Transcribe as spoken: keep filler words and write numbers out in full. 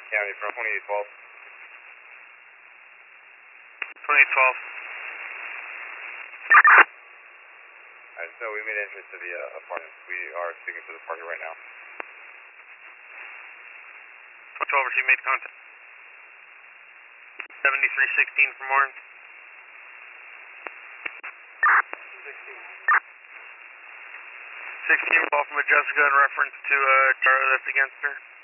County from twenty-eight twelve. twenty-eight twelve. Alright, so we made entrance to the uh, apartment. We are speaking to the party right now. twelve over, she made contact. seventy-three sixteen from Orange. sixteen, call from a Jessica in reference to uh, Tara that's against her.